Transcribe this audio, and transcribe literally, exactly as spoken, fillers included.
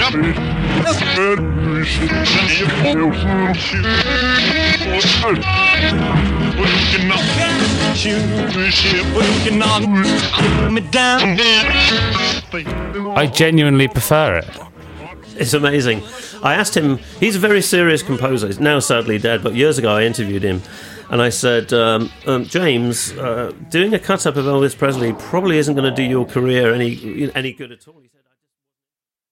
I genuinely prefer it. It's amazing. I asked him, he's a very serious composer, he's now sadly dead, but years ago I interviewed him, and I said, um, um, James, uh, doing a cut-up of Elvis Presley probably isn't going to do your career any any good at all. He said,